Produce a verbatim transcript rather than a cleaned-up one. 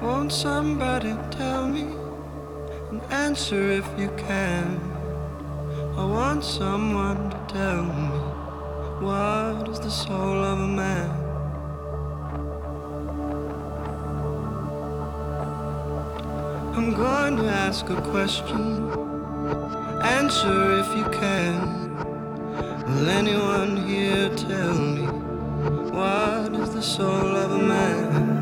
Won't somebody tell me an answer if you can? I want someone to tell me, what is the soul of a man? I'm going to ask a question, answer if you can. Will anyone here tell me, what is the soul of a man?